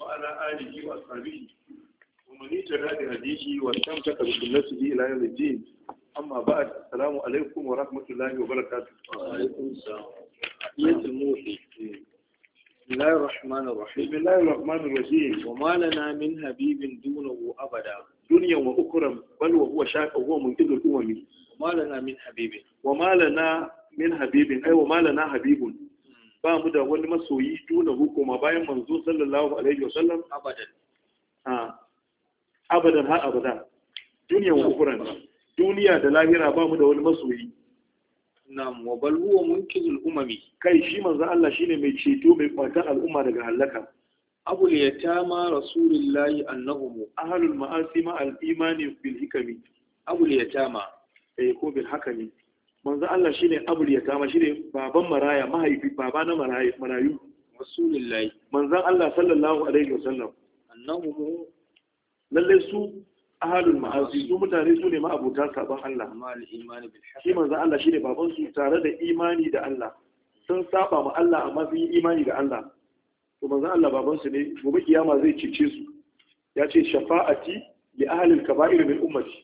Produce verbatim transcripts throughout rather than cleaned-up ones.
وعلى آله وأصحابه ومن اهتدى بهديه واستمسك بسنته إلى يوم الدين. أما بعد، السلام عليكم ورحمة الله وبركاته. وعليكم السلام. حديث الموحي. بسم الله الرحمن الرحيم. بسم الله الرحمن الرحيم. وما لنا من حبيب دونه أبدا دنيا وأخرى بل وهو شاك وهو منقذ الأمم. وما لنا من حبيب وما لنا من حبيب أي وما لنا حبيب ba mu da wani masoyi duna hukuma bayan manzo sallallahu alaihi wasallam abadan a abadan ha abada duniya wa ukuran duniya da lahira ba mu da wani masoyi. nam wa bal huwa munkizul umami, kai shi manzo Allah shine mai ceto mai kwatar al'umma daga halaka. abul yatama rasulullahi annahum ahlul ma'asi ma al imani bil hikami. abul yatama eh ko bil hakami. manzo Allah shine abul yatama shine baban maraya mahaifi baba na marayu marayu rasulullahi manzo Allah sallallahu alaihi wasallam annahum lalle su ahlul ma'asi su mutane su ne ma'abuta saban Allah mal imani bil haqq. shi manzo Allah shine baban su tare da imani da Allah sun saba ma Allah amma sun yi imani da Allah to manzo Allah baban su ne gobe kiyama zai cece su ya ce shafa'ati li ahlil kaba'ir min ummati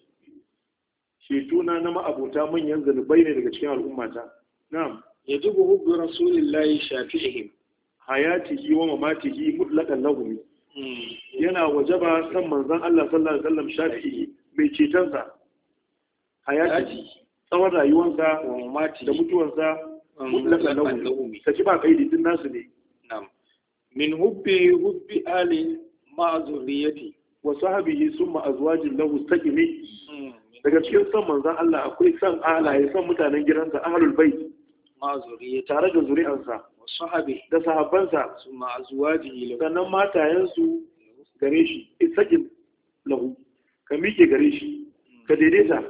cetona na ma'abota manyan zanubai ne daga cikin al'ummata. Na'am. yajibu hubbu rasulillahi shafi'ihim hayatihi wa mamatihi mutlaqan lahum. Yana wajaba san manzon Allah sallallahu alaihi wasallam shafi'i mai cetonsa. Hayati tsawon rayuwarsa wa mamati da mutuwarsa mutlaqan lahum. Kaci ba kaidi din nasu ne. Na'am. min hubbi hubbi ali ma'a zurriyati wa sahbihi summa azwajin lahu taqimi. Daga cikin son manzon Allah akwai son alaye son mutanen gidansa ahlul bait ma'a zurriyati tare da zuri'ansa wa sahabi da sahabbansa summa azwajihi lahu, sannan matayensu gare shi isakin lahu ka miƙe gare shi ka daidaita.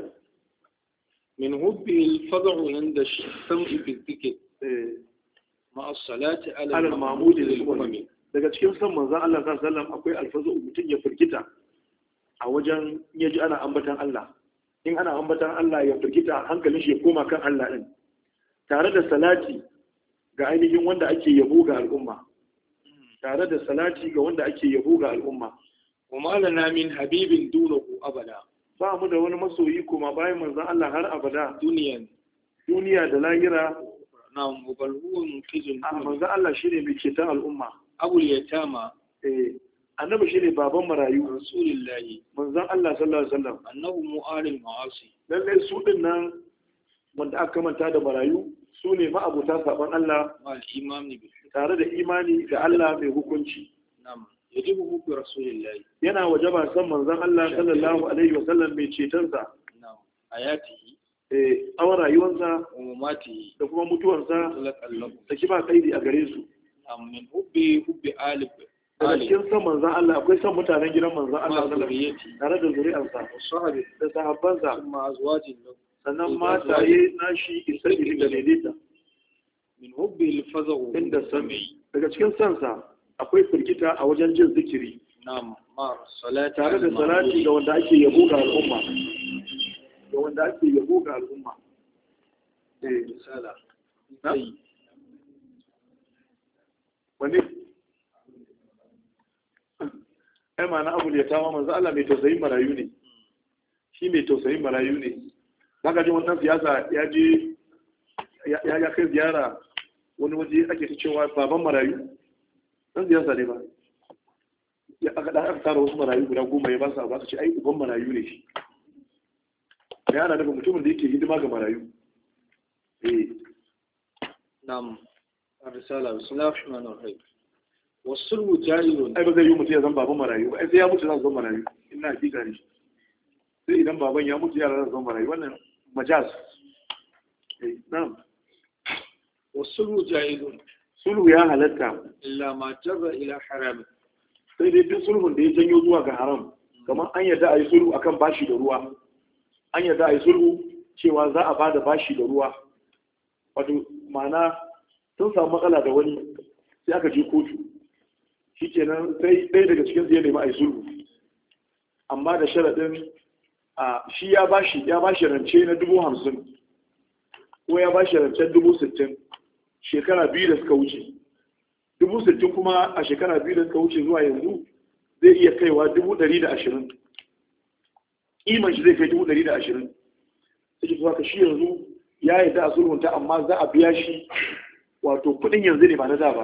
min hubbi al-fad'u inda sam'i bi dhikr ma'a salati ala al-mahmud lil-umami. daga cikin son manzon Allah sallallahu alaihi wasallam akwai alfazu mutum ya firgita a wajen yaji ana ambatan Allah. In ana ambatan Allah ya firgita hankalin shi ya koma kan Allah din tare da salati ga ainihin wanda ake yabo ga al'umma tare da salati ga wanda ake yabo ga al'umma. wa ma lana min habibin dunahu abada, ba mu da wani masoyi kuma bayan manzon Allah har abada duniyan duniya da lahira. na mubal huwa munkizun a manzon Allah shine mai ceton al'umma. abul yatama eh annabi shine baban marayu rasulullahi manzon Allah sallallahu alaihi wasallam annahu mu'alil ma'asi. lalle su din nan wanda aka manta da marayu su ne ma'abuta saban Allah mal imani bil haqq. tare da imani da Allah mai hukunci. nam yajibu hubbi rasulillahi yana wajaba san manzon Allah sallallahu alaihi wasallam mai cetonsa. nam ayatihi eh tsawon rayuwarsa wa mamatihi da kuma mutuwarsa talaqallahu. da kiba kaidi a gare su. nam min hubbi hubbi ali daga cikin san manzon Allah akwai san mutanen gidan manzon Allah ma sallallahu alaihi zurriyati tare da zuri'arsa wa sahabi da sahabbansa summa azwajin lahu, sannan mataye nashi isai da daidaita. min hubbi al-fad'u inda sami daga cikin sansa akwai firgita a wajen jin zikiri nam ma salati tare da salati ga wanda ake yabo ga al'umma ga wanda ake yabo ga al'umma. eh sala na wani ai ma na abu ya tawa manzo Allah mai tausayin marayu ne shi mai tausayin marayu ne. Baka ji wannan siyasa ya je ya ya kai ziyara wani waje ake ta cewa baban marayu dan siyasa ne ba ya aka da aka tara wasu marayu guda goma ya ba su ba su ce ai uban marayu ne shi ya ana daga mutumin da yake hidima ga marayu. eh nam ar-risala bismillahir rahmanir rahim wasulhu jarirun. ai ba zai yi mutum ya zama baban marayu ba ai sai ya mutu za su zama marayu ina hakika ne sai idan baban ya mutu yara za su zama marayu wannan majaz. eh na'am wasulhu jarirun sulhu ya halatta illa ma jarra ila haram, sai dai duk sulhun da ya janyo zuwa ga haram kamar an yarda a yi sulhu akan bashi da ruwa an yarda a yi sulhu cewa za a bada bashi da ruwa wato ma'ana sun samu matsala da wani sai aka je kotu shikenan sai ɗaya daga cikin su ya nemi a yi sulhu amma da sharaɗin a shi ya bashi ya bashi rance na dubu hamsin ko ya bashi rancen dubu sittin shekara biyu da suka wuce dubu sittin kuma a shekara biyu da suka wuce zuwa yanzu zai iya kaiwa dubu ɗari da ashirin. Iman shi zai kai dubu ɗari da ashirin. Sai zuwa ka shi yanzu ya yi da sulhunta amma za a biya shi wato kuɗin yanzu ne ba na da ba.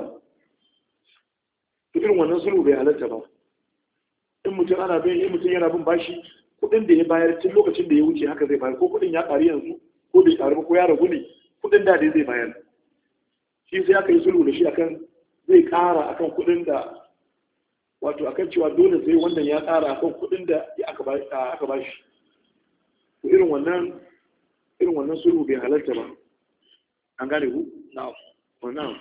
To irin wannan sulhu bai halatta ba. In mutum ana bin in mutum yana bin bashi kuɗin da ya bayar tun lokacin da ya wuce haka zai bayar ko kuɗin ya ƙari yanzu ko bai ƙaru ba ko ya ragu ne kuɗin da dai zai bayar. Shi sai aka yi sulhu da shi akan zai ƙara akan kuɗin da wato akan cewa dole sai wannan ya ƙara akan kuɗin da aka ba shi. To irin wannan irin wannan sulhu bai halarta ba. An gane ku? Na'am. Wannan.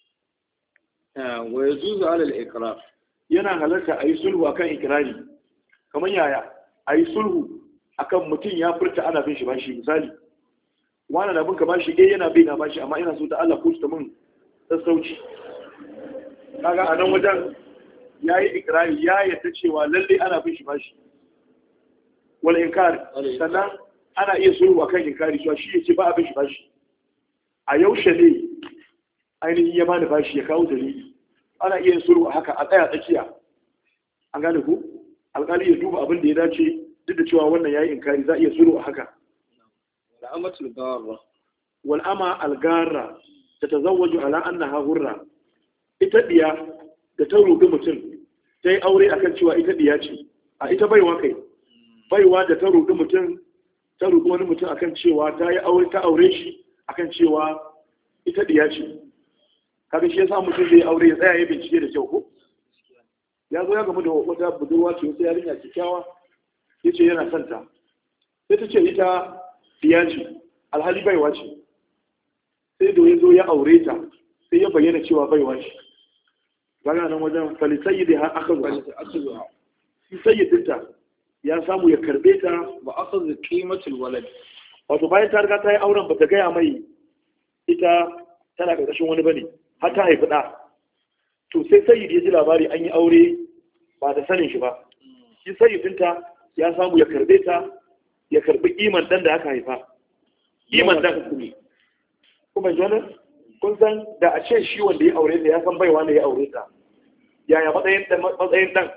Wa yajuzu ala al-iqrar. Yana halarta a yi sulhu akan ikirari. Kamar yaya? A yi sulhu akan mutum ya furta ana bin shi bashi misali. Wani na bin ka bashi eh yana bin na bashi amma ina so da Allah ko ta min sassauci. Kaga a nan wajen ya yi ikirari ya yadda cewa lalle ana bin shi bashi. Wal inkari sannan ana iya sulhu akan inkari cewa shi yace ba a bin shi bashi. A yaushe ne ainihin ya bani bashi ya kawo dalili. Ana iya sulhu haka a tsaya tsakiya. An gane ku? Alƙali ya duba abin da ya dace duk da cewa wannan yayi inkari za a iya sulhu haka. Al'amatul garra wal ama al garra tatazawwaju ala annaha hurra. Ita diya da ta roƙi mutum ta yi aure akan cewa ita diya ce. A ita baiwa kai. Baiwa da ta roƙi mutum ta roƙi wani mutum akan cewa ta yi aure ta aure shi akan cewa ita diya ce. Kaga shi yasa mutum zai aure ya tsaya ya bincike da kyau ko? Ya zo ya gamu da wata budurwa ce wata yarinya kyakkyawa yace yana son ta. Sai ta ce ita diya ce alhali baiwa ce. Sai da ya zo ya aure ta sai ya bayyana cewa baiwa ce. Kaga nan wajen falisayyidi har aka zo. Shi sayyidinta ya samu ya karbe ta wa akhadha qimatul walad. Wato bayan ta riga ta yi auren ba ta gaya mai ita tana ƙarƙashin wani bane har ta haifi ɗa. To sai sayyidi ya ji labari an yi aure ba da sanin shi ba. Shi sayyidinta ya samu ya karbe ta ya karbi kiman dan da aka haifa. Kiman dan hukumi. Kuma jana kun san da a ce shi wanda ya aure ta ya san baiwa ne ya aure ta. Yaya matsayin dan matsayin dan?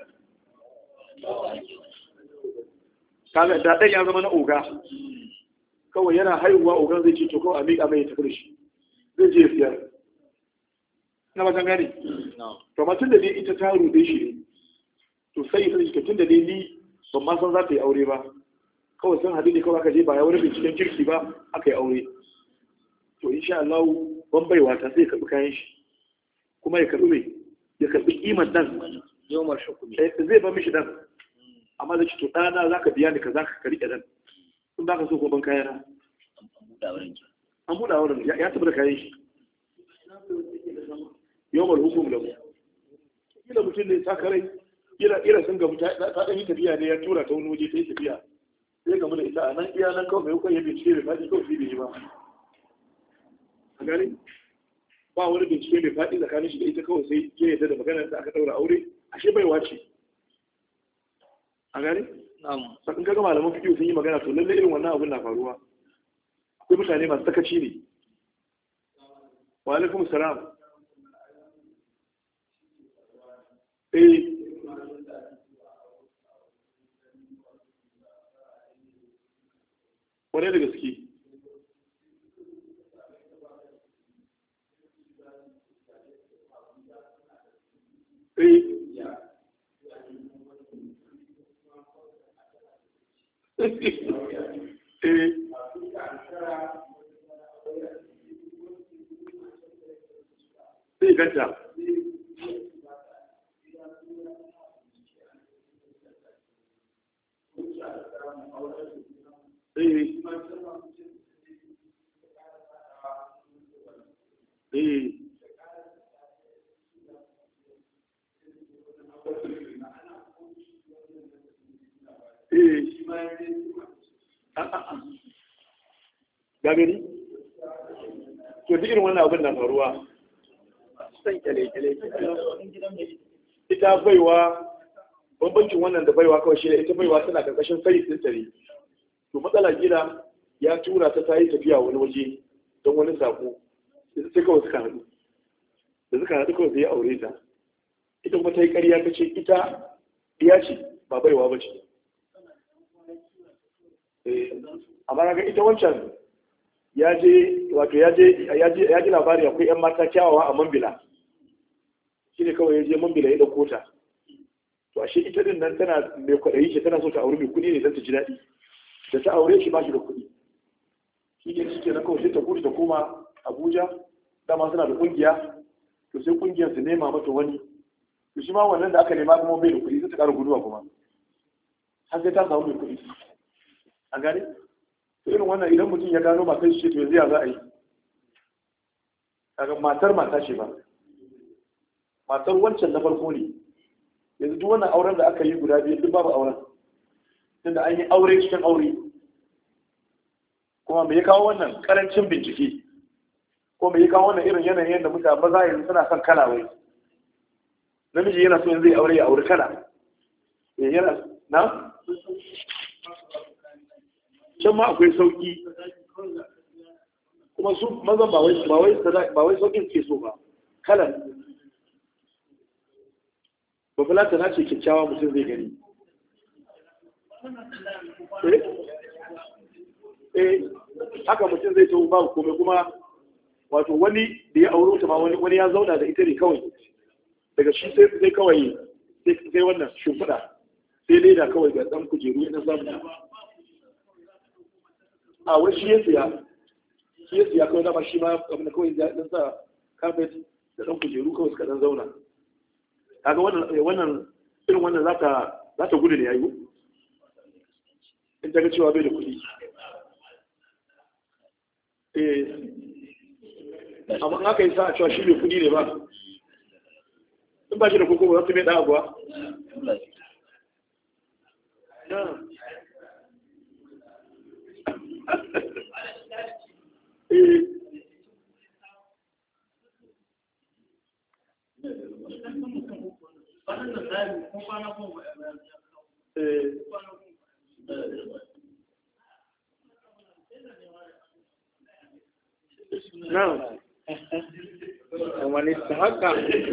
Kaga da dan ya zama na oga. Kawai yana haihuwa ogan zai ce to kawai a miƙa mai tafi da shi. Zai je siyar. Na ba gani? To amma tun da dai ita ta rude shi ne. To sai ita ce tun da dai ni ban ma san za ta yi aure ba. Kawai sun haɗu ne kawai aka je ba ya wani binciken kirki ba aka yi aure. To insha Allah ban baiwa ta sai ya karɓi kayan shi. Kuma ya karɓi mai ya karɓi kiman dan. Yawmar shukumi. Zai ba mishi dan. Amma zai ce to ɗana za ka biya ni ka za ka riƙe dan. In ba ka so ko ban kayana. An buɗa wurin ya taɓa da kayan shi. Yawmar hukum lahu. Kila mutum ne sakarai ira ira sun gamu ta ɗan yi tafiya ne ya tura ta wani waje ta yi tafiya. Sai gamu da ita a nan iya nan kawai mai hukun ya bincike mai faɗi kawai sai bai yi ba. A gani? Ba wani bincike mai faɗi tsakanin shi da ita kawai sai ya yarda da maganar da aka ɗaura aure ashe baiwa ce. A gani? In kaga malaman fiƙi sun yi magana to lallai irin wannan abin na faruwa. Akwai mutane masu sakaci ne. Wa alaikum salam. Eh. Wane da gaske? Eh. Eh. Sai ganta. Eh. Eh. gagari to duk irin wannan abin na faruwa san kyale-kyale ita baiwa bambancin wannan da baiwa kawai shi ne ita baiwa tana karkashin sai din tare to matsala gida ya tura ta tayi tafiya wani waje don wani sako sai kawai suka haɗu da suka haɗu kawai sai ya aure ta. Ita kuma ta yi ƙarya ta ce ita ɗiya ce ba baiwa ba ce. Amma ga ita wancan ya je wato ya je ya ji labari akwai 'yan mata kyawawa a Mambila. Shi ne kawai ya je Mambila ya ɗauko ta. To ashe ita din nan tana mai kwaɗayi ce tana so ta aure mai kuɗi ne don ta ji daɗi. Da ta aure shi ba shi da kuɗi. Shi ne shi ke na kawai sai ta gudu ta koma Abuja. Dama suna da ƙungiya. To sai ƙungiyar su nema mata wani. To shi ma wannan da aka nema kuma bai da kuɗi sai ta ƙara guduwa kuma. Har sai ta samu mai kuɗi. A gane? To irin wannan idan mutum ya gano matar shi to yanzu ya za a yi. Kaga matar mata ce ba. Matar wancan na farko ne. Yanzu duk wannan auren da aka yi guda biyu duk babu auren. Tunda an yi aure cikin aure. Kuma me ya kawo wannan karancin bincike? Ko me ya kawo wannan irin yanayin yadda mutane maza yanzu suna son kala wai? Namiji yana so yanzu ya aure ya aure kala. Eh yana na? Can ma akwai sauki. Kuma su mazan ba wai ba wai ba wai saukin ke so ba. Kalan. Babulata na ce kyakkyawa mutum zai gani. Eh? Eh, haka mutum zai tawo babu komai kuma wato wani da ya auro ta ma wani wani ya zauna da ita ne kawai. Daga shi sai sai kawai sai sai wannan shimfiɗa. Sai leda kawai ga dan kujeru na zamu. A wani shi ya siya. Shi ya siya kawai dama shi ma abin da kawai ya dan sa carpet da dan kujeru kawai suka dan zauna. Kaga wannan wannan irin wannan zaka zata gudu ne yayi. In ta ga cewa bai da kuɗi. Eh, amma aka yi sa a cewa shi bai kuɗi ne ba. In ba shi da koko ba za su mai ɗaya abuwa. Eh. Eh. Na'am. Wani haka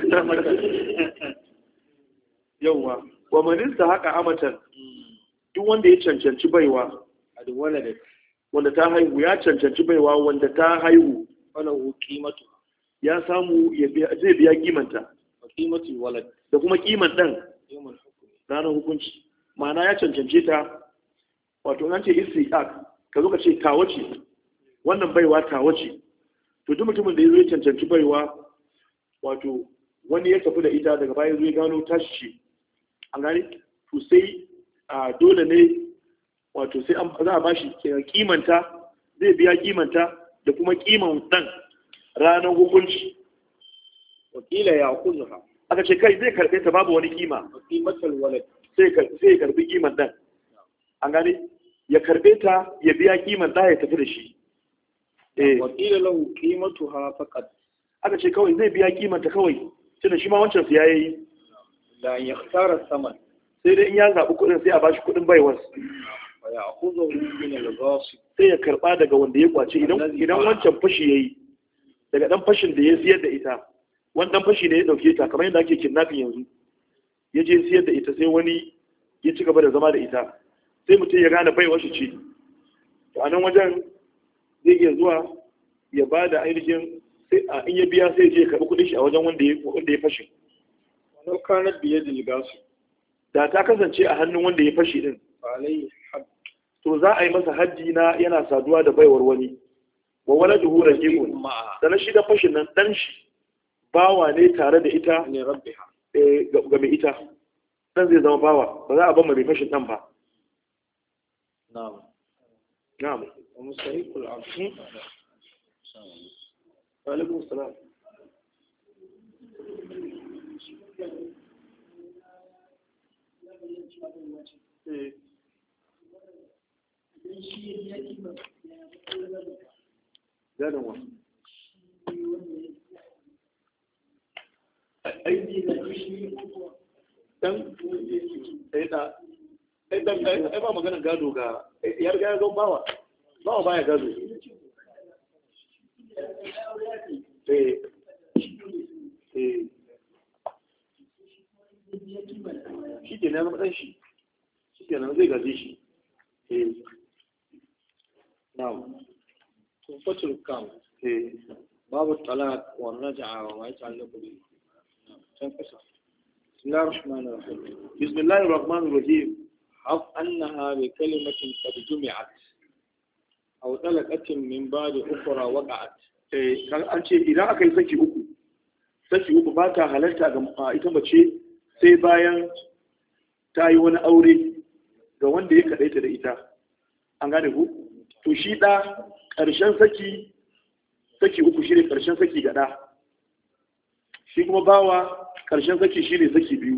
yawa wa manista haka amatan duk wanda ya cancanci baiwa wanda ta haihu ya cancanci baiwa wanda ta haihu falahu qimatu ya samu ya biya zai biya kimanta qimatu walad da kuma kiman dan ranar hukunci ma'ana ya cancance ta wato an ce istiaq ka zo ka ce tawace wannan baiwa tawace to duk mutumin da ya zo ya cancanci baiwa wato wani ya tafi da ita daga baya zo ya gano tashi ce an gani to sai a dole ne wato sai an za a bashi kimanta zai biya kimanta da kuma kiman dan ranar hukunci wakila ya kuzuha aka ce kai zai karbe ta babu wani kima qimatul walad sai sai ya karbi kiman dan an gani ya karbe ta ya biya kiman da ya tafi da shi eh wakila lahu qimatuha faqat aka ce kawai zai biya kimanta kawai tunda shi ma wancan su yayi la yakhtara saman sai dai in ya zabi kudin sai a bashi kudin baiwar wa ya'khudhu min al-ghasib sai ya karba daga wanda ya kwace idan idan wancan fashi yayi daga dan fashin da ya siyar da ita wani dan fashi ne ya dauke ta kamar yadda ake kidnapping yanzu ya je siyar da ita sai wani ya ci gaba da zama da ita sai mutum ya gane baiwar shi ce to a nan wajen zai iya zuwa ya ba da ainihin in ya biya sai je ya karɓi kuɗin shi a wajen wanda ya fashe. Wani kanar biye da ligasu. Da ta kasance a hannun wanda ya fashe din. To za a yi masa haddi na yana saduwa da baiwar wani. Wa wala duhu rajiun. Sannan shi da fashin nan dan shi bawa ne tare da ita ga mai ita. Dan zai zama bawa ba za a ban mai fashin dan ba. Na'am. Na'am. ومستحق العفو وعليكم السلام gadon wa aiki da dan da ai ba maganar gado ga ya riga ya zo bawa bawa baya gado eh eh shi ke nan ɗan shi shi ke nan zai gaje shi eh na'am tufatul kam eh babu talaq wa raj'a wa ma yata'allaqu bi can kasa bismillahir rahmanir rahim bismillahir rahmanir rahim haf annaha bi kalimatin qad jumi'at aw talaqatin min ba'di ukhra waqa'at eh kan an ce idan aka yi saki uku saki uku ba ta halarta ga ita mace sai bayan ta yi wani aure ga wanda ya kaɗaita da ita an gane ku to shi ɗa ƙarshen saki saki uku shi ne ƙarshen saki ga ɗa shi kuma bawa ƙarshen saki shi ne saki biyu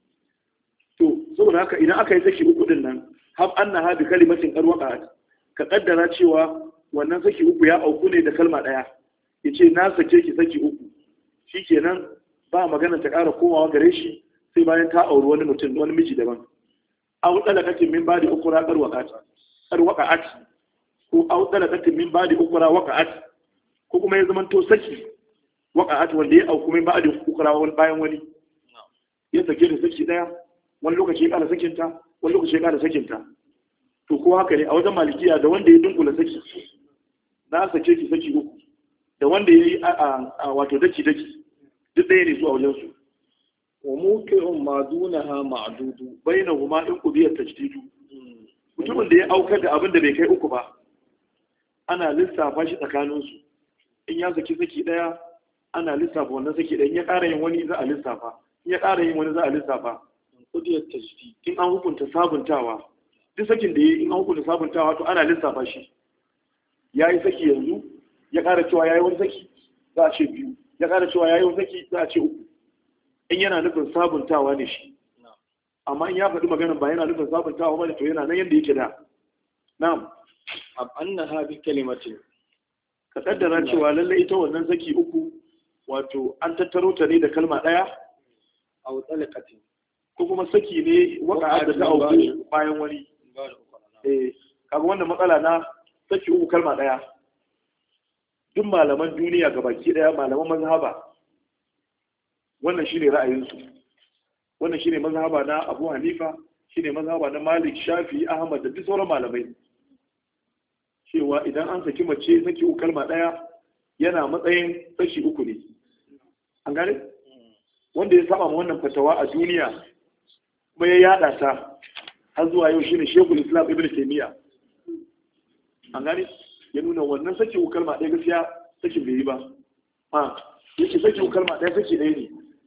to saboda haka idan aka yi saki uku ɗin nan har an na haɗi kalimatin ƙarwaka ka ƙaddara cewa wannan saki uku ya auku ne da kalma ɗaya ya ce na sake ki saki uku shi kenan ba magana ta ƙara komawa gare shi sai bayan ta auri wani mutum wani miji daban aw dalakatin min ba'di ukra qad waqat qad waqa'at ko aw dalakatin min ba'di ukra waqa'at ko kuma ya zama to saki waqa'at wanda ya auku min ba'di ukra wani bayan wani ya sake da saki daya wani lokaci ya kara sakin ta wani lokaci ya kara sakin ta to ko haka ne a wajen malikiya da wanda ya dunkula saki na sake ki saki uku da wanda ya yi a wato daki daki duk ɗaya ne su a wajen su wa muqi'un ma dunaha ma'dudu bainahuma in qubiyat tajdidu mutumin da ya aukar da abin da bai kai uku ba ana lissafa shi tsakanin su in ya saki saki daya ana lissafa wannan saki daya in ya ƙara yin wani za a lissafa in ya ƙara yin wani za a lissafa qudiyat tajdid in an hukunta sabuntawa duk sakin da yayi in an hukunta sabuntawa to ana lissafa shi yayi saki yanzu ya ƙara cewa yayi wani saki za a ce biyu ya ƙara cewa yayi wani saki za a ce uku in yana nufin sabuntawa ne shi amma in ya faɗi maganin ba yana nufin sabuntawa ba ne to yana nan yadda yake da na'am ab annaha bi kalimatin ka kaddara cewa lalle ita wannan saki uku wato an tattaro ta ne da kalma ɗaya aw talaqatin ko kuma saki ne waka da ta auku bayan wani eh kaga wannan matsala na saki uku kalma ɗaya duk malaman duniya gabaki ɗaya malaman mazhaba wannan shine ra'ayinsu wannan shine mazhaba na Abu Hanifa shine mazhaba na Malik Shafi Ahmad da duk sauran malamai cewa idan an saki mace saki uku kalma daya yana matsayin saki uku ne an gane wanda ya saba wannan fatawa a duniya kuma ya yada ta har zuwa yau shine Sheikhul Islam Ibn Taymiyyah an gane ya nuna wannan saki uku kalma daya gaskiya saki bai yi ba a yake saki uku kalma daya saki daya ne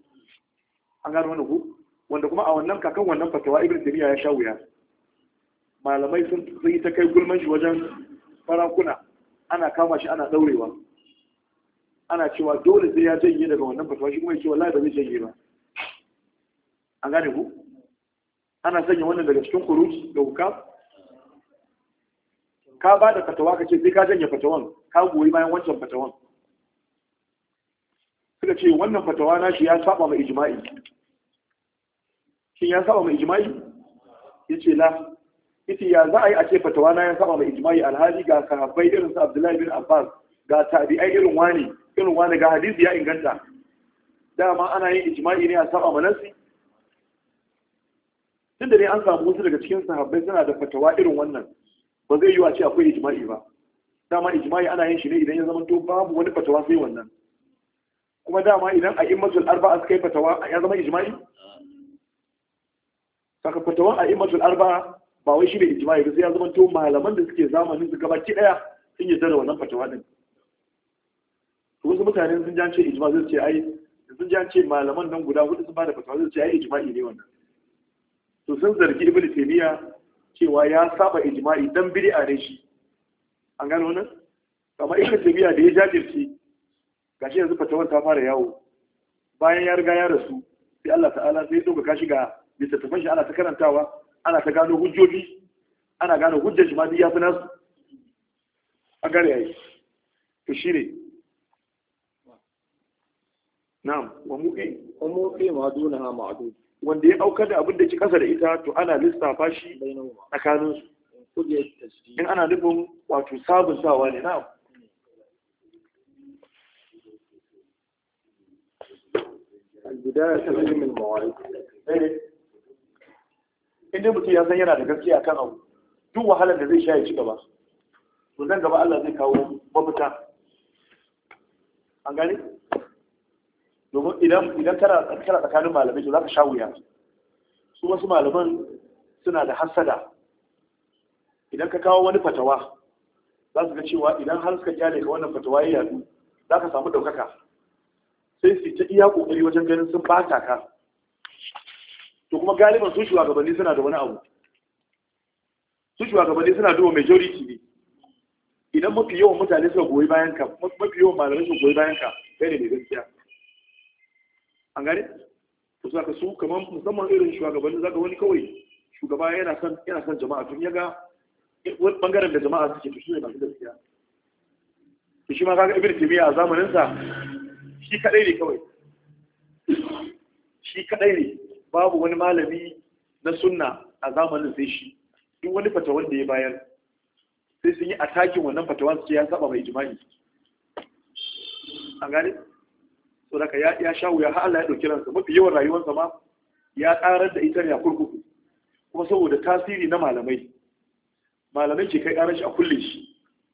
an gano wani ku wanda kuma a wannan kakan wannan fatawa Ibn Taymiyyah ya sha wuya malamai sun yi ta kai gulman shi wajen farakuna ana kama shi ana daurewa ana cewa dole sai ya janye daga wannan fatawa shi kuma ya ce wallahi ba zai janye ba an gane ku ana sanya wannan daga cikin kuruji da hukam ka ba da fatawa ka ce sai ka janye fatawan ka goyi bayan wancan fatawan suka ce wannan fatawa na shi ya saba mai ijma'i shin ya saba mai ijma'i yace la yace ya za a yi a ce fatawa na ya saba mai ijma'i alhali ga sahabbai irin su Abdullahi bin Abbas ga tabi'ai irin wani irin wani ga hadisi ya inganta dama ana yin ijma'i ne a saba manasi tunda ne an samu wasu daga cikin sahabbai suna da fatawa irin wannan ba zai yi a ce akwai ijma'i ba dama ijma'i ana yin shi ne idan ya zama to babu wani fatawa sai wannan kuma dama idan a immatul arba'a suka yi fatawa ya zama ijma'i saka fatawan a immatul arba'a ba wai shi ne ijma'i ba sai ya zama to malaman da suke zamanin su gabaki daya sun yi da wannan fatawa din to wasu mutane sun jance ijma zai ce ai sun jance malaman nan guda hudu sun ba da fatawa zai ce ai ijma'i ne wannan to sun zargi ibnu taymiya cewa ya saba ijma'i dan bid'a ne shi an gano wannan kamar ibnu taymiya da ya jajirce gashi yanzu fatawar ta fara yawo bayan ya riga ya rasu sai Allah ta'ala sai ya dauka kashi ga littattafan shi ana ta karantawa ana ta gano hujjoji ana gano hujjar shi ma duk ya fi nasu a gare yayi to shine na'am wa muqi wa muqi ma dunaha ma'dud wanda ya aukar da abin da ke kasa da ita to ana lissafa shi tsakanin su in ana nufin wato sabuntawa ne na'am البداية في علم الموارد. inda mutum ya san yana da gaskiya kan abu duk wahalar da zai sha ya ci gaba to zan gaba Allah zai kawo mafita an gani domin idan idan kana kana tsakanin malamai to zaka sha wuya su wasu malaman suna da hasada idan ka kawo wani fatawa za su ga cewa idan har suka kyale ka wannan fatawa ya yadu za ka samu ɗaukaka sai su ta iya ƙoƙari wajen ganin sun bata ka to kuma galiban su shugabanni suna da wani abu su shugabanni suna duba majority ne idan mafi yawan mutane suka goyi bayan ka mafi yawan malamai suka goyi bayan ka kai ne mai gaskiya an gane to saka su kamar musamman irin shugabanni zaka wani kawai shugaba yana son yana son jama'a tun yaga wani bangaren da jama'a suke to shi ne masu gaskiya to shi ma kaga ibnu taymiya a zamanin sa shi kadai ne kawai shi kadai ne babu wani malami na sunna a zamanin sai shi duk wani fatawan da ya bayar sai sun yi atakin wannan fatawan su ce ya saba mai ijma'i an gane so daga ya ya sha wuya har Allah ya dauki ransa mafi yawan rayuwarsa ma ya karar da ita ne a kurkuku kuma saboda tasiri na malamai malamai ke kai karar shi a kulle shi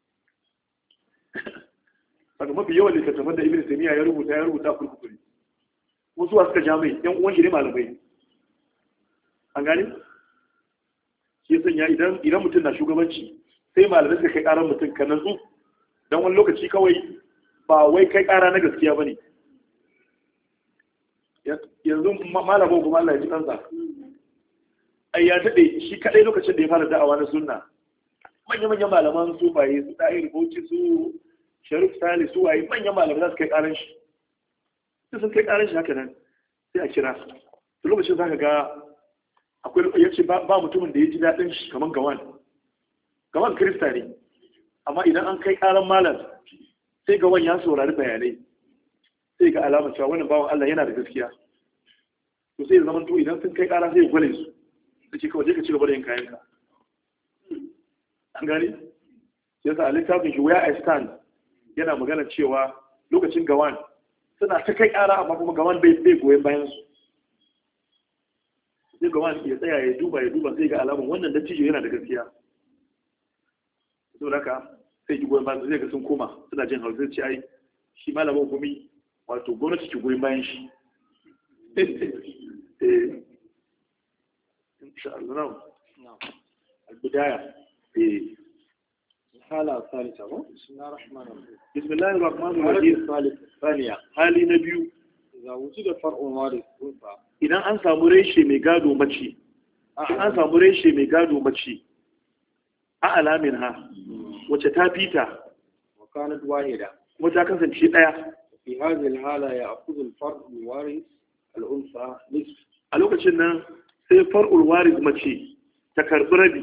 daga mafi yawan littattafan da Ibn Taymiyyah ya rubuta ya rubuta a kurkuku ne wasu wa suka jami'ai yan uwan shi ne malamai an gane shi sanya idan idan mutum na shugabanci sai malamai suka kai karar mutum ka nazu dan wani lokaci kawai ba wai kai kara na gaskiya bane yanzu malamin kuma Allah ya ji kansa ai ya dade shi kadai lokacin da ya fara da'awa na sunna manya-manyan malaman su baye su dai rubuci su Sharif Sali su waye manyan malamai za su kai karan shi sai sun kai karan shi haka nan sai a kira to lokacin zaka ga akwai yace ba mutumin da ya ji dadin shi kaman gawan gawan Kirista ne amma idan an kai karan malam sai gawan ya saurari bayanai sai ga alamar cewa wannan bawan Allah yana da gaskiya to sai zaman to idan sun kai kara sai ya gwale su sai kawai je ka ci gaba da yin kayanka an gani yasa a littafin shi where I stand yana magana cewa lokacin gawan suna ta kai kara amma kuma gawan bai bai goyen bayan su sai gawan ya tsaya ya duba ya duba sai ga alamar wannan dattijo yana da gaskiya saboda haka sai ki goyen bayan su zai ga sun koma suna jin hausa ce ai shi malamin gumi wato gwamnati ke goyon bayan shi insha Allah al-bidaya eh hala salisa ko bismillahir bismillahir rahmanir rahim thaniya hali na biyu za wuce da far'un waris unsa idan an samu reshe mai gado mace an samu reshe mai gado mace a alamin ha wacce ta fita wa kanat wahida kuma ta kasance daya في هذه الحالة يأخذ الفرع الوارث الأنثى نصف a lokacin nan sai far'ul waris mace ta karbi rabi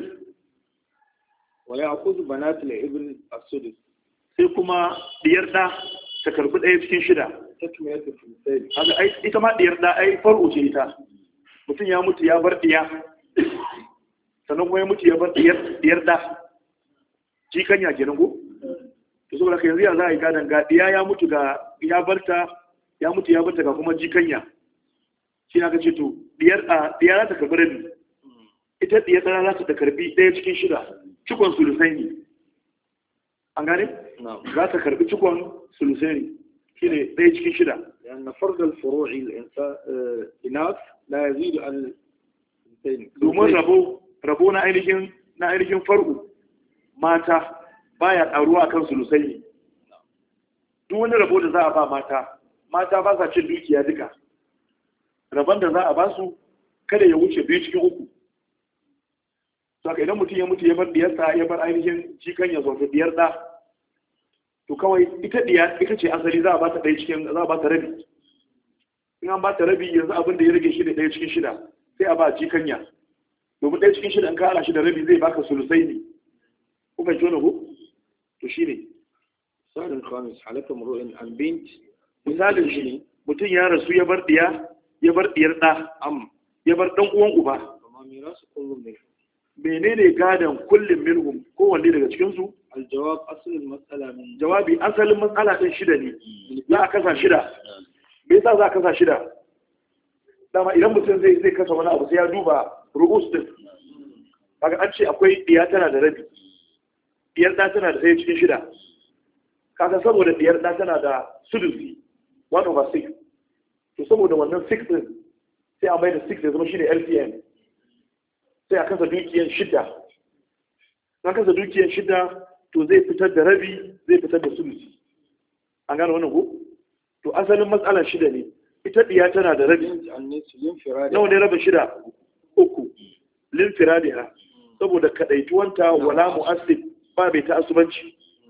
ويأخذ بنات الابن السدس sai kuma diyar da ta karbi daya cikin shida تكملة الثلثين haka ai ita ma diyar da ai far'u ce ita mutum ya mutu ya bar diya sannan kuma ya mutu ya bar diyar diyar da jikanya kenan ko to saboda kai yanzu ya za a yi gadon ga diya ya mutu ga ya barta ya mutu ya barta ga kuma jikanya shi na ce to diyar a diya za ta karbi rabi ita diyar ɗana za ta karbi ɗaya cikin shida cikon sulusai ne an gane za ta karbi cikon sulusai ne shi ne ɗaya cikin shida لأن فرد الفروع الإناث لا يزيد عن اثنتين domin rabo rabo na ainihin na ainihin far'u mata baya ƙaruwa akan sulusai ne duk wani rabo da za a ba mata mata ba sa cin dukiya duka rabon da za a ba su kada ya wuce biyu cikin uku saka idan mutum ya mutu ya bar diyarsa ya bar ainihin jikan ya zofi diyar da to kawai ita diya ita ce asali za a ba ta ɗaya cikin za a ba ta rabi in an ba ta rabi yanzu abin da ya rage shi da ɗaya cikin shida sai a ba jikanya domin ɗaya cikin shida in ka ala shi da rabi zai baka sulusai ne ko bai jona ko to shine misalin khamis halaka mru'in an bint misalin shi ne mutum ya rasu ya bar diya ya bar diyar da am ya bar dan uwan uba amma mirasu kullum ne menene gadan kullum minhum kowanne daga cikin su aljawab asalin mas'ala min jawabi asalin matsala din shida ne za a kasa shida me yasa za a kasa shida dama idan mutum zai zai kasa wani abu sai ya duba ru'us din. Kaga an ce akwai diya tana da rabi, diyar da tana da ɗaya cikin shida. Kaga saboda diyar da tana da sudusi one over six, to saboda wannan six din sai a mai da six ya zama shine L C M, sai a kasa dukiyan shida. Na kasa dukiyan shida to zai fitar da rabi, zai fitar da sudusi. An gane wannan ko? To asalin matsalar shida ne, ita diya tana da rabi. Nawa ne rabin shida? Uku. Linfiradiha, saboda kadaituwanta wala mu'assib, ba bai ta asubanci.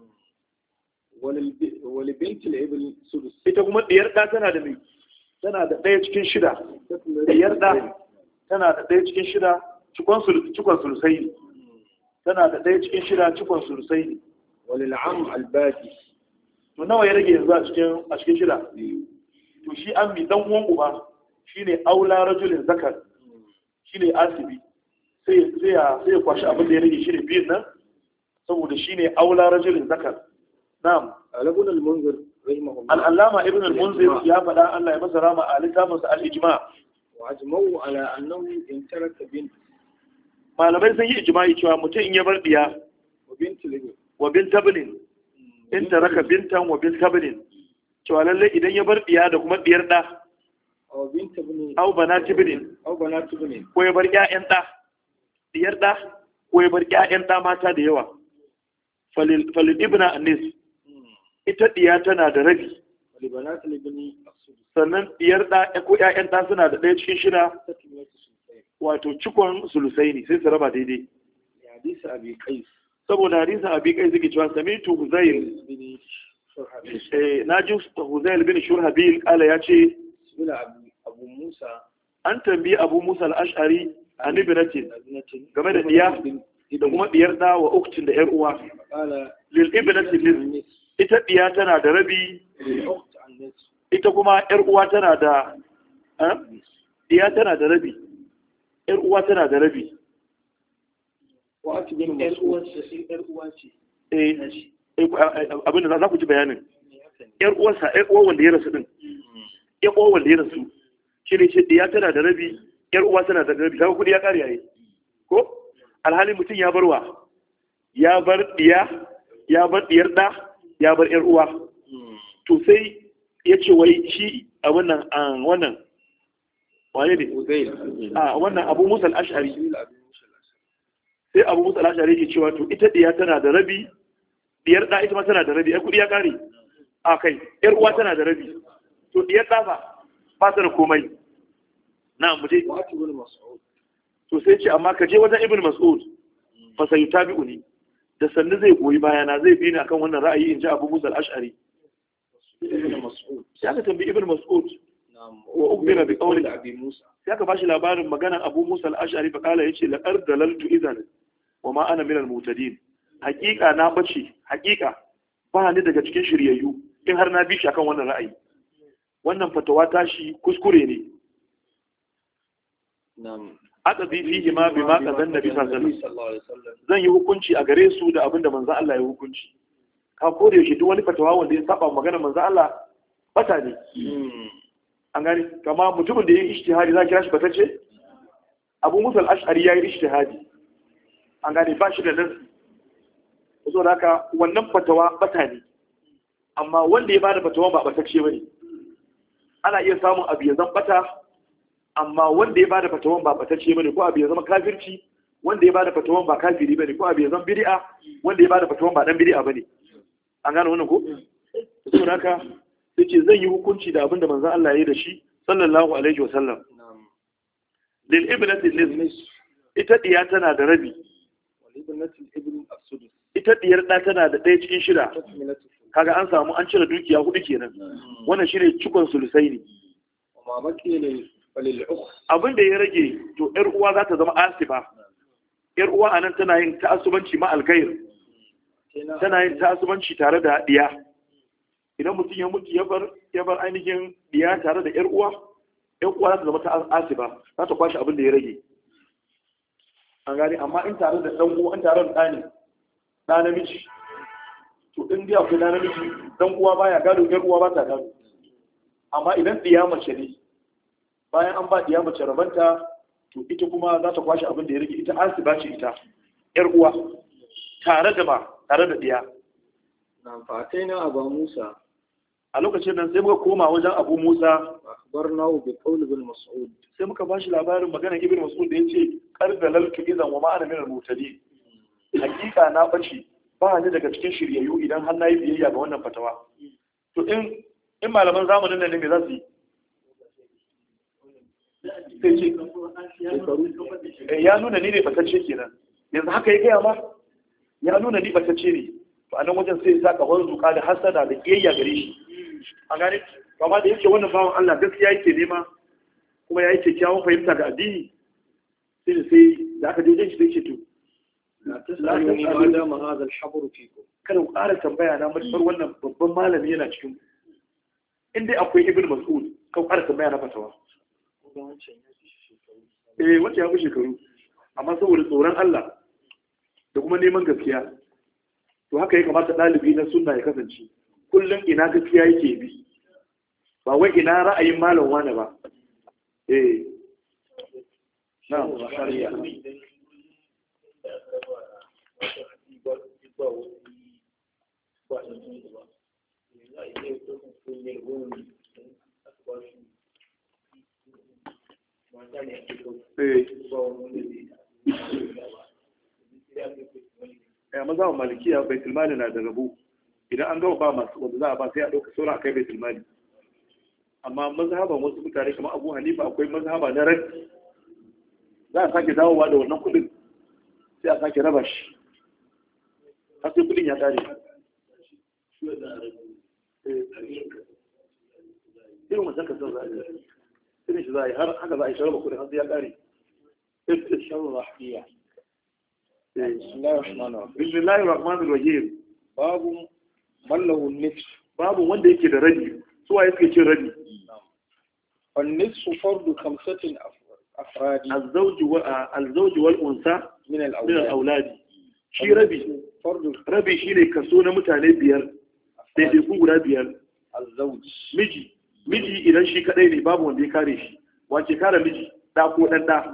Wali bintil ibn sudus. Ita kuma diyar da tana da mai? Tana da ɗaya cikin shida. Diyar da tana da ɗaya cikin shida cikon cikon sulusai. Tana da ɗaya cikin shida cikon sulusai. Walil am albadi. To nawa ya rage yanzu a cikin a cikin shida? To shi an mi dan uwan uba shine aula rajulin zakar. Shine asibi. sai sai ya sai ya kwashi abin da ya rage shine biyun nan, saboda shine aula rajulin zakar. Na'am. Al-Ibn al-Munzir rahimahullah. Al-Allama Ibn al-Munzir ya faɗa Allah ya masa rama a littafin sa al-Ijma'. Wa ajma'u ala annahu in taraka bint. Malamai sun yi ijma'i cewa mutum in ya bar diya wa bint libn wa bint tabnin, in taraka bintan wa bint tabnin, cewa lalle idan ya bar diya da kuma diyar da aw bint ibn aw banat ibn aw banat ibn, ko ya bar ƴaƴan da diyar da ko ya bar ƴaƴan da mata da yawa, falil falil ibna anis, ita diya tana da rabi, wali banat ibn as-sudus, sannan diyar da ko ƴaƴan da suna da ɗaya cikin shida, wato cikon sulusai ne, sai su raba daidai. Hadisi abi qais, saboda hadisin abi qais yake cewa samitu huzayl bin shurhabil, eh naji huzayl bin shurhabil kala yace sula abu musa, an tambayi abu musa al-ash'ari an ibnatin game da diya da kuma diyar da wa uktin da yar uwa. Lil ibnati lil, ita diya tana da rabi, ita kuma yar uwa tana da diya tana da rabi, yar uwa tana da rabi. Wa atibin yar uwa ce, yar uwa ce. Eh abin da za ku ji bayanin. Yar uwarsa, yar uwa wanda ya rasu din. Yar uwa wanda ya rasu. Shi ne ce diya tana da rabi, yar uwa tana da rabi. Kaga kudi ya kare yayi. Ko? Alhali mutum ya barwa. Ya bar diya, ya bar diyar da, ya bar yar uwa. To sai ya ce wai shi a wannan wannan wane ne? A wannan Abu Musa al-Ash'ari. Sai Abu Musa al-Ash'ari ke cewa to ita diya tana da rabi, diyar da ita ma tana da rabi. Ai kudi ya kare. A kai, yar uwa tana da rabi. To diyar da ba ba ta da komai. Na'am mu je. To sai ce amma ka je wajen Ibn Mas'ud fa sai tabi'uni, da sannu zai goyi bayana, zai bi ni akan wannan ra'ayi, in ji Abu Musa al-Ash'ari. Ibn Mas'ud sai aka tambayi Ibn Mas'ud wa ukbira bi qawli Abi Musa, sai aka bashi labarin maganar Abu Musa al-Ash'ari fa kala yace laqad dalaltu idan wa ma ana min al-mutadin. Hakika na bace, hakika ba ni daga cikin shiryayyu in har na bi shi akan wannan ra'ayi. Wannan fatawa tashi kuskure ne. Na'am. Aka bi fihi ma bi ma qadan nabi sallallahu alaihi wasallam. Zan yi hukunci a gare su da abinda manzo Allah ya hukunci. Ka kore shi duk wani fatawa wanda ya saba magana manzo Allah bata ne. An gani, kama mutumin da ya yi ijtihadi za kira shi batacce? Abu Musa al-Ash'ari ya yi ijtihadi. An gani, ba shi da nan. So da haka wannan fatawa bata ne. Amma wanda ya bada fatawa ba batacce bane. Ana iya samun abu ya zan bata, amma wanda ya bada fatawan ba batacce bane, ko abu ya zama kafirci, wanda ya bada fatawan ba kafiri bane, ko abu ya zama bid'a, wanda ya bada fatawan ba dan bid'a bane. An gane wannan ko? Saboda haka yace zan yi hukunci da abinda manzon Allah ya yi da shi sallallahu alaihi wa sallam. Lil ibnati liz, ita diya tana da rabi, wal ibnati ibn as-sudus, ita diyar da tana da ɗaya cikin shida. Kaga an samu an cire dukiya hudu kenan. Wannan shine cikon sulusai ne. Amma baki ne falil ukh, abin da ya rage to yar uwa za ta zama asiba. Yar uwa anan tana yin ta'assubanci ma alkhair, tana yin ta'assubanci tare da diya. Idan mutum ya mutu ya bar ya bar ainihin diya tare da yar uwa, yar uwa za ta zama ta asiba, za ta kwashi abin da ya rage. An gani, amma in tare da dan uwa, in tare da ɗani ɗa namiji, to in dai akwai ɗa namiji, dan uwa baya gado, yar uwa ba ta gado. Amma idan diya mace ne, bayan an ba diya mace rabanta to ita kuma za ta kwashe abin da ya rage ita asiba ce ita yar uwa tare da ba tare da diya na fatai na Abu Musa a lokacin nan sai muka koma wajen Abu Musa akhbarnahu bi qawl ibn Mas'ud sai muka bashi labarin maganar Ibn Mas'ud da yace qardalaltu idan wa ma'ana min al-mutadin hakika na bace ba ni daga cikin shiryayyu idan har nayi biyayya ga wannan fatawa to in in malaman zamanin nan ne me za su yi sai ce ya nuna ni ne batacce kenan yanzu haka ya gaya ma ya nuna ni batacce ne to a nan wajen sai ya sa kawar zuka da hasada da kiyayya gare shi a gane amma da yake wannan bawan Allah gaskiya yake nema kuma ya yi kyakkyawan fahimta ga addini sai da sai da aka daidai shi sai ce to la tasaluni ma dama hadha al-habr fikum kada ku ƙara tambaya na mutuwar wannan babban malami yana cikin in dai akwai Ibn Mas'ud kan ƙara tambaya na fatawa eh wacce ya fi shekaru amma saboda tsoron Allah da kuma neman gaskiya to haka ya kamata ɗalibi na sunna ya kasance kullum ina gaskiya yake bi ba wai ina ra'ayin malam wani ba eh na shari'a ya maza wa malikiya baitul mali na da rabu idan an gaba ba masu wanda za a ba sai a ɗauka sauran a kai baitul mali amma mazhaban wasu mutane kamar Abu Hanifa akwai mazhaba na rai za a sake dawowa da wannan kudin sai a sake raba shi har sai kudin ya kare irin wasan kasar za a yi irin shi za a yi har haka za a yi sharaba kudin har sai ya kare sharru rahmiya bismillahir rahmanir rahim babu mallahu nisf babu wanda yake da rabi suwa yake cin rabi النصف فرض خمسة أفراد الزوج والزوج والأنثى من من الأولاد الأولاد shi rabi فرض rabi shine kaso na mutane biyar daidai ku guda biyar الزوج miji miji idan shi kadai ne babu wanda ya kare shi wace kare miji da ko dan da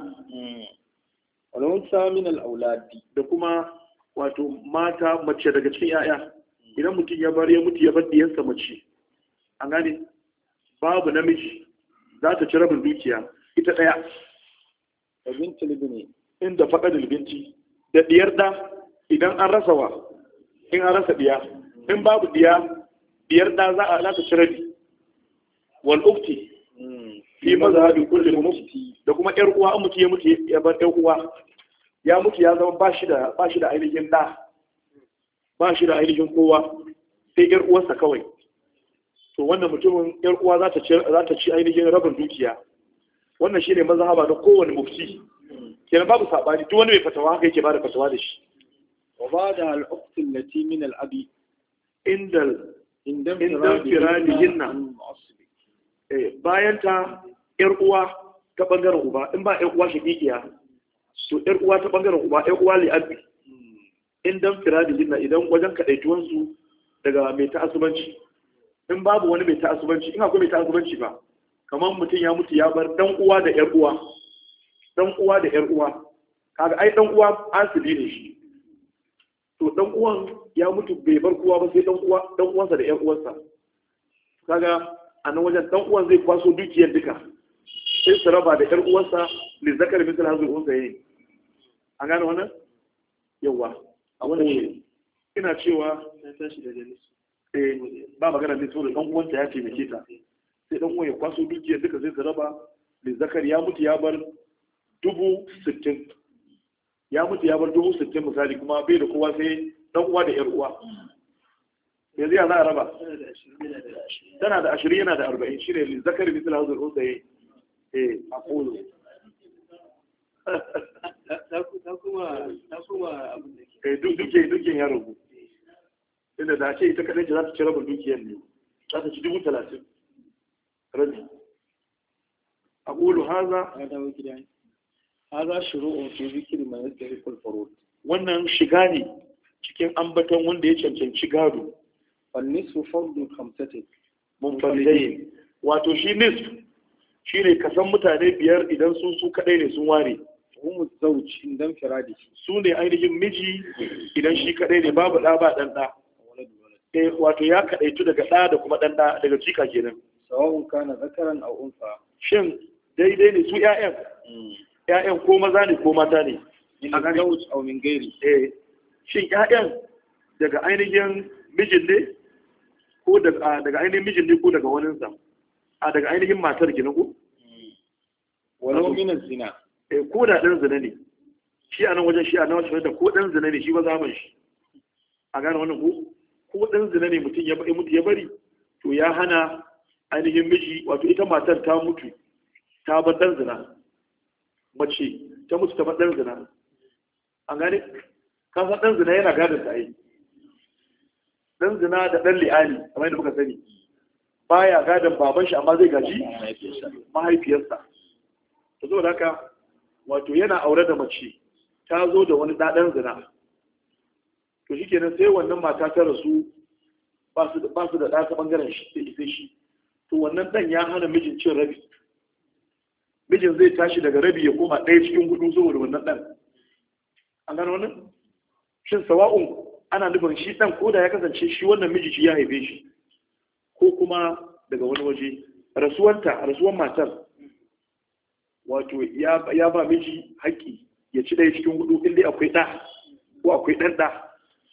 والأنثى من الأولاد da kuma wato mata mace daga cikin yaya idan mutum ya bar ya mutu ya bar diyarsa mace an gane babu namiji za ta ci rabin dukiya ita daya وبنت الابن inda faɗa binti da diyar da idan an rasa wa in an rasa diya in babu diya diyar da za a lata ci rabi wal ukti fi mazhabi kulli mufti da kuma yar uwa an mutu ya mutu ya bar yar uwa ya mutu ya zama ba shi da ba shi da ainihin da ba shi da ainihin kowa sai yar uwarsa kawai to wannan mutumin yar uwa za ta ci za ta ci ainihin rabin dukiya wannan shine mazhaba na kowane mufti kenan babu sabani duk wani mai fatawa haka yake bada fatawa da shi وبعدها الأخت التي من الأب indal عندما indal firadihinna eh bayan ta yar uwa ta bangaren uba in ba yar uwa shaqiqiya to yar uwa ta bangaren uba yar uwa li abi indan firadihinna idan wajen kadaituwan su daga mai ta'assubanci in babu wani mai ta'assubanci in akwai mai ta'assubanci ba kamar mutum ya mutu ya bar dan uwa da yar uwa dan uwa da yar uwa kaga ai dan uwa asibi ne shi to dan uwan ya mutu bai bar kowa ba sai dan uwa dan uwansa da yar uwarsa kaga a nan wajen dan uwan zai kwaso dukiyar duka sai su raba da yar uwarsa li zakar misal hazul unsa yayi an gane wannan yawa a wannan ina cewa na tashi da jalis eh ba magana ne saboda dan uwanta ya taimake ta sai dan uwan ya kwaso dukiyar duka sai su raba li zakar ya mutu ya bar dubu sittin ya mutu ya bar dubu sittin misali kuma bai da kowa sai dan uwa da yar uwa yanzu ya za a raba tana da ashirin yana da arba'in shi ne zakar misal hazur unsa yi eh a kolo duke duken ya ragu inda da ce ita kadai za ta ci rabin dukiyar ne za ta ci dubu talatin rabi a kolo haza هذا شروع في ذكر ما يستحق الفروض wannan shiga ne cikin ambaton wanda ya cancanci gado والنصف فرض خمسة munfaridain wato shi nisf shine kasan mutane biyar idan su su kadai ne sun ware. Humu zauj indan firadi. Su ne ainihin miji idan shi kadai ne babu ɗa ba ɗan ɗa. Eh wato ya kadaitu daga ɗa da kuma ɗan ɗa daga jika kenan. Sawa'un kana zakaran aw unsa. Shin daidai ne su ƴaƴan? ƴaƴan ko maza ne ko mata ne? Min zauj aw min gairi. Eh shin ƴaƴan daga ainihin mijin ne ko daga daga ainihin mijin ne ko daga waninsa? A daga ainihin matar kenan ko? Walau min zina. Eh ko da ɗan zina ne. Shi a nan wajen shi a nan wajen da ko ɗan zina ne shi ba zaman shi. A gane wannan ko? Ko ɗan zina ne mutum ya mutu ya bari to ya hana ainihin miji wato ita matar ta mutu ta bar ɗan zina. Mace ta mutu ta bar ɗan zina. An gane? Ka san ɗan zina yana gadon ta yi. Ɗan zina da ɗan li'ani kamar yadda muka sani. Baya gadon baban shi amma zai gaji mahaifiyarsa. To saboda haka wato yana aure da mace ta zo da wani ɗaɗan zina. To shi kenan sai wannan mata ta rasu ba su da ɗa ta ɓangaren shi sai shi. To wannan ɗan ya hana mijin cin rabi. Mijin zai tashi daga rabi ya koma ɗaya cikin hudu saboda wannan ɗan. An gano wannan? Shin sawa'un ana nufin shi ɗan ko da ya kasance shi wannan miji shi ya haife shi ko kuma daga wani waje rasuwanta rasuwan matar wato ya ba miji haƙƙi ya ci ɗaya cikin hudu inda akwai ɗa ko akwai ɗan ɗa.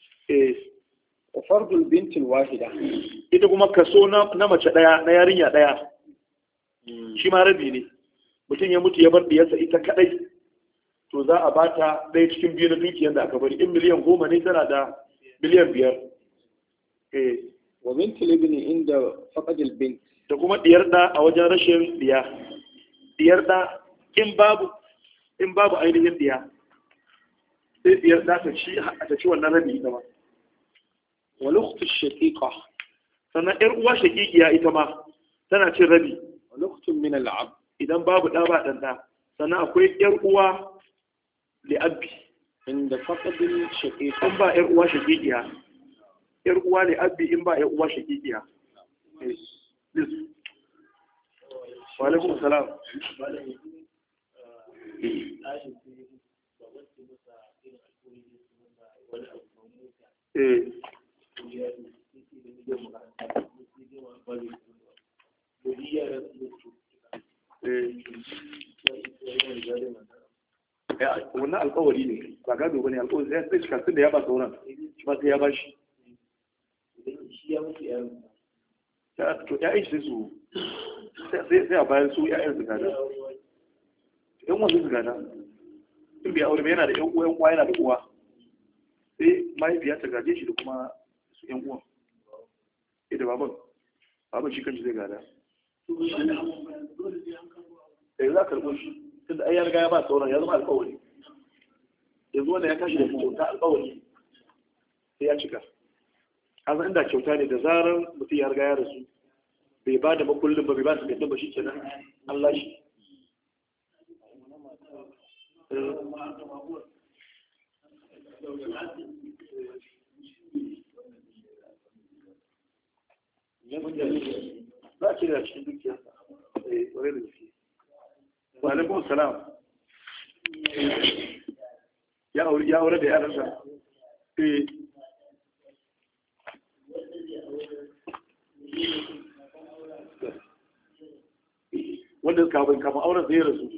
wa fardul bintil wahida ita kuma kaso na mace ɗaya na yarinya ɗaya shi ma rabi ne. Mutum ya mutu ya bar diyarsa ita kadai to za a bata ɗaya cikin biyu na dukiyar da aka bari. In miliyan goma ne tana da miliyan biyar. Eh wa bintil ibni inda faqadil bint da kuma diyar da a wajen rashin diya. Diyar da in babu in babu ainihin diya sai diyar da ta ci ta ci wannan rabi ita ma. wal ukhtu shaqiqa sannan yar uwa shaqiqiya ita ma tana cin rabi. wal ukhtu min al ab idan babu ɗa ba ɗan ɗa. Sannan akwai ƴar uwa li'abbi inda faqadil shaqiqa in ba ƴar uwa shaqiqiya. Ƴar uwa li'abbi in ba ƴar uwa shaqiqiya. Wa alaikum salam. Eh wannan alkawari ne ba gado bane alkawari sai sai cika da ya ba sauran shi ba sai ya bashi ya to ya yi su sai sai a bayar su ya'yan su gada yan wasu su gada in bai aure ba yana da yan uwa yan uwa yana da uwa sai mahaifiya ta gaje shi da kuma su yan uwa sai da baban baban shi kanshi zai gada da za ka karɓo shi tunda ai ya riga ya ba sauran ya zama alƙawari yanzu wanda ya tashi da kyauta alƙawari sai ya cika azan inda kyauta ne da zarar mutum ya riga ya rasu bai ba da makullin ba bai ba su mai ba shi kenan Allah shi za a cire a cikin dukiyarsa ƙwarai da gaske. Wa alaikum salam. Ya aure da yaransa. Eh. Wanda kafin kafin auren zai rasu.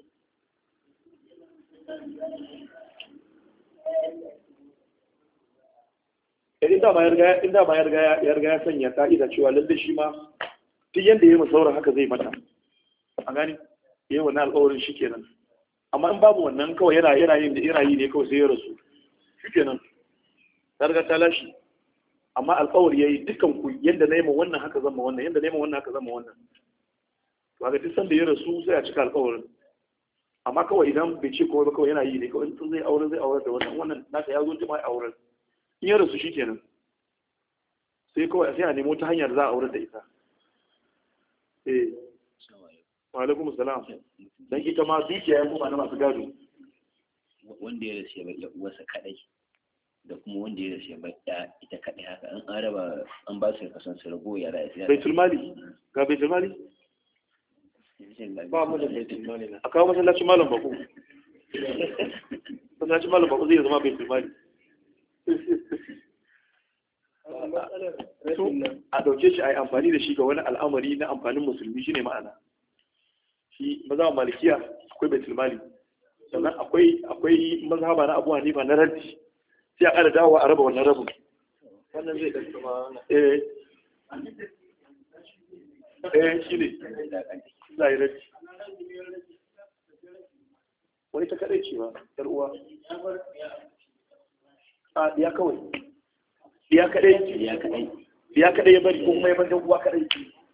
Inda ma ya riga ya sanya ka'ida cewa lalle shi ma duk yadda ya yi masauran haka zai mata a gani ya yi wannan alkawarin shi kenan. Amma in babu wannan kawai yana yana yin da yana yi ne kawai sai ya rasu shi kenan ta riga ta lashi. Amma alkawari ya yi dukkan ku yadda na yi ma wannan haka zama wannan yadda na yi ma wannan haka zama wannan to a ga duk sanda ya rasu sai a cika alkawarin. Amma kawai idan bai ce kawai ba kawai yana yi ne kawai in zai aure zai aure da wannan wannan naka ya zo jima'i auren in ya rasu shi kenan sai kawai sai a nemo ta hanyar za a aure da ita. Eh wa alaikum salam. Dan ita ma dukiya yan kuma na masu gado wanda ya rasu ya bar uwarsa kadai da kuma wanda ya rasu ya bar ita kadai haka an araba an ba su kasan su rago ya rayu baitul mali ga baitul mali ba mu da baitul mali na a kawo masallacin malam bako masallacin malam bako zai zama baitul mali a dauke shi a yi amfani da shi ga wani al'amari na amfanin musulmi shine ma'ana shi mazhaban malikiya akwai baitul mali sannan akwai akwai mazhaba na Abu Hanifa na raddi sai a ƙara dawowa a raba wannan rabin wannan zai da kuma eh eh shine zai raddi wani ta kadai ce ba yar uwa a ya kawai ya kadai ya kadai ya kadai ya bari ko kuma ya bar dan uwa kadai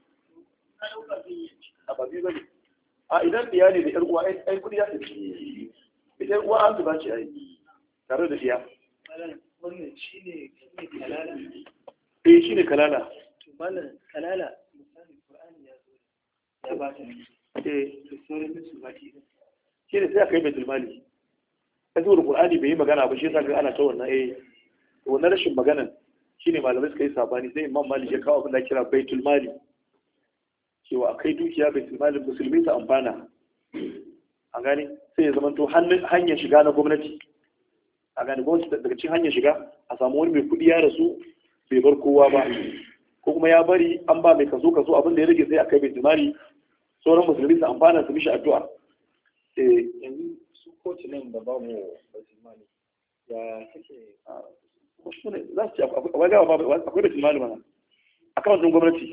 a ba bi bane a idan diya ne da yar uwa ai kudi ya tafi idan uwa an zuba ce ai tare da diya wannan shine kalala eh shine kalala to malam kalala misali qur'ani ya zo ya ba ta eh to sauran su ba ki shine sai aka yi baitul mali kazo da qur'ani bai yi magana ba shi yasa ga ana ta wannan eh wannan rashin maganan shine malamai suka yi sabani sai imam malik ya kawo abin da kira baitul mali cewa akai dukiya baitul mali musulmi su amfana a gani sai ya zama to hanyar shiga na gwamnati a gani gwamnati daga cikin hanyar shiga a samu wani mai kuɗi ya rasu bai bar kowa ba ko kuma ya bari an ba mai kaso kaso abin da ya rage sai akai baitul mali sauran musulmi su amfana su mishi addu'a eh yanzu su kotu nan da babu baitul mali ya kake za su ce akwai gawa akwai baitul mali mana a kan wajen gwamnati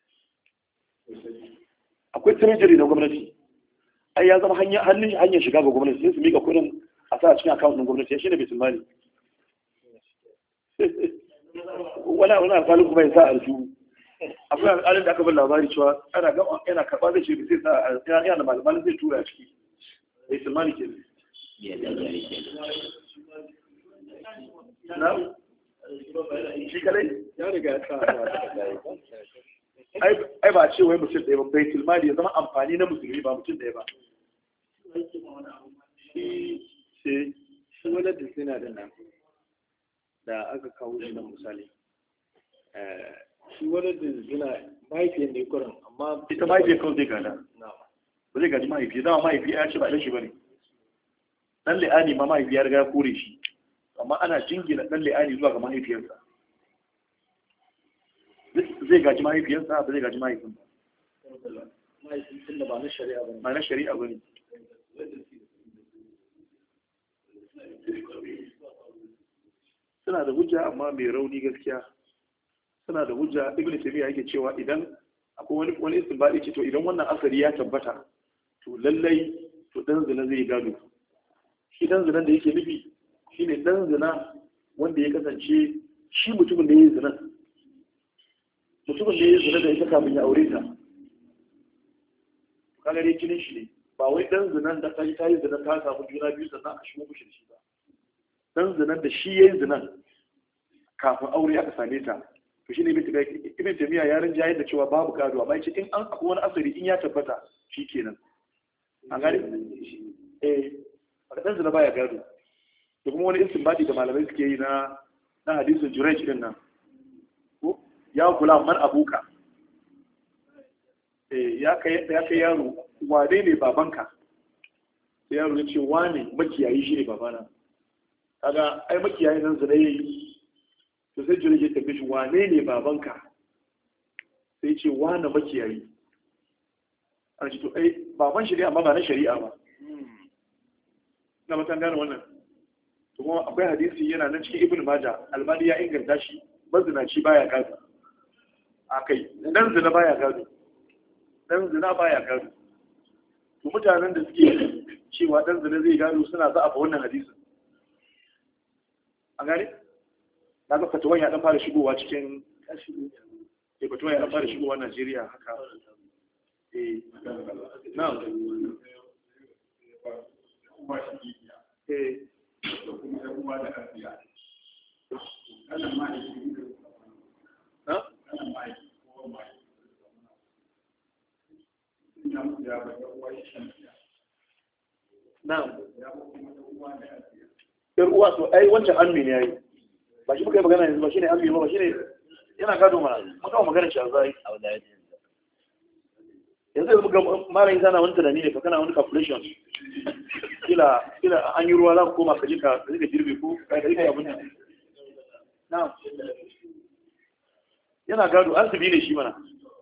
akwai treasury na gwamnati ai ya zama hanyar hanyar shiga ga gwamnati sai su mika kudin a sa a cikin account din gwamnati shi ne baitul mali wani wani alƙalin kuma ya sa aljihu akwai alƙalin da aka bin labari cewa ana gaba yana karɓa zai ce zai sa yana da malamalin zai tura a ciki baitul mali ke na shi kadai ya riga ya sa ai ba a ce wai mutum ɗaya ba baitul mali ya zama amfani na musulmi ba mutum ɗaya ba shi shi wadda da suna da nan da aka kawo shi na misali shi wadda da suna mahaifiyar da ya kuran amma ita mahaifiyar kawai zai gada ba zai gaji mahaifi dama mahaifi ya ce ba ɗan shi ba ne ɗan li'ani ma mahaifi ya riga ya kore shi amma ana jingina ɗan li'ani zuwa ga mahaifiyarsa zai gaji mahaifiyarsa ba zai gaji mahaifin ba mahaifin da ba na shari'a ba ne ba na shari'a ba ne suna da hujja amma mai rauni gaskiya suna da hujja ibn taymiya yake cewa idan akwai wani wani istinbadi ce to idan wannan asari ya tabbata to lallai to dan zina zai gado shi dan zinan da yake nufi shine dan zina wanda ya kasance shi mutumin da ya yi zina mutumin da ya yi zina da ita kafin ya aure ta kaga dai jinin shi ne ba wai dan zinan da ta yi ta yi zina ta samu juna biyu sannan a shigo mishi da shi ba dan zinan da shi ya yi zinan kafin aure aka same ta to shine ibn taymiya ya rinja yadda cewa babu gado amma yace in an akwai wani asari in ya tabbata shikenan an gane eh dan zina baya gado da kuma wani istinbadi da malamai suke yi na na hadisin Jurayj din nan ko ya kula man abuka eh ya kai ya kai yaro wane ne babanka sai yaro ya ce wane makiyayi shi ne babana kaga ai makiyayi nan zina yayi to sai Jurayj ya tafi shi wane ne babanka sai ce wane makiyayi a ce to ai baban shi ne amma ba na shari'a ba na matan gane wannan kuma akwai hadisi yana nan cikin ibn majah albani ya inganta shi mazinaci baya gado akai dan zina baya gado dan zina baya gado to mutanen da suke cewa dan zina zai gado suna za a fa wannan hadisin an gane na ga fatawan ya dan fara shigowa cikin eh fatawan ya dan fara shigowa Najeriya haka eh na'am eh na'am yar uwa to ai wancan ammi ne yayi ba shi muka yi magana yanzu ba shine ammi ba shine yana gado mana mun kawo magana shi a zai yanzu yanzu ga mara yin sana wani tunani ne fa kana wani calculation kila kila an yi ruwa za ku koma ka ji ka ka girbe ko ka yi abin nan na yana gado asibi ne shi mana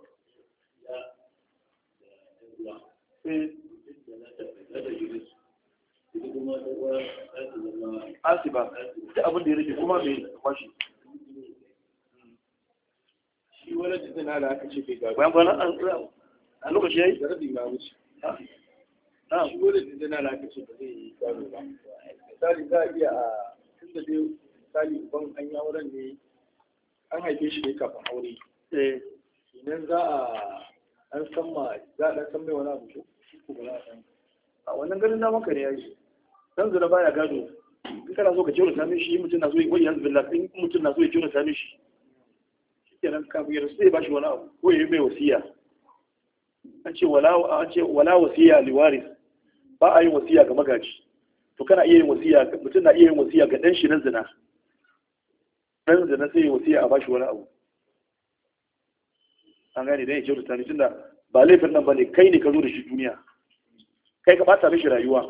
asiba duk abin da ya rage kuma mai kwashi shi wani da zina da aka ce bai gado bayan kwana a lokaci ya yi da rabin ya wuce na shi wani da zina da aka ce ba zai yi gado ba misali za a iya a tun da dai misali ban an yi auren ne an haife shi ne kafin aure idan za a an san ma za a dan san mai wani abu ko ba za a san a wannan ganin na maka ne ya yi dan zina baya gado in kana so ka kyau da same shi mutum na so ya yanzu billah in mutum na so ya kyau da same shi kenan kafin ya rasu zai ba shi wani abu ko ya yi mai wasiya an ce wala an ce wala wasiya liwaris ba a yin wasiya ga magaji to kana iya yin wasiya mutum na iya yin wasiya ga dan shi na zina dan zina sai ya wasiya a ba shi wani abu an gane dan ya kyau da same tunda ba laifin nan bane kai ne ka zo da shi duniya kai ka bata mishi rayuwa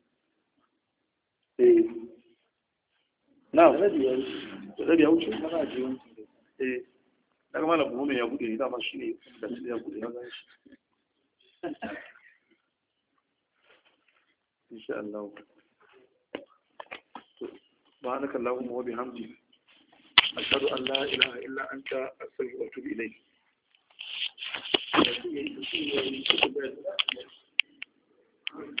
eh na rabi ya wuce rabi ya wuce kana ji wani eh daga malam buhu ya bude ni dama shi ne da shi ya bude na gani shi insha Allah subhanaka allahumma wa bihamdika ashhadu an la ilaha illa anta astaghfiruka wa atubu ilayk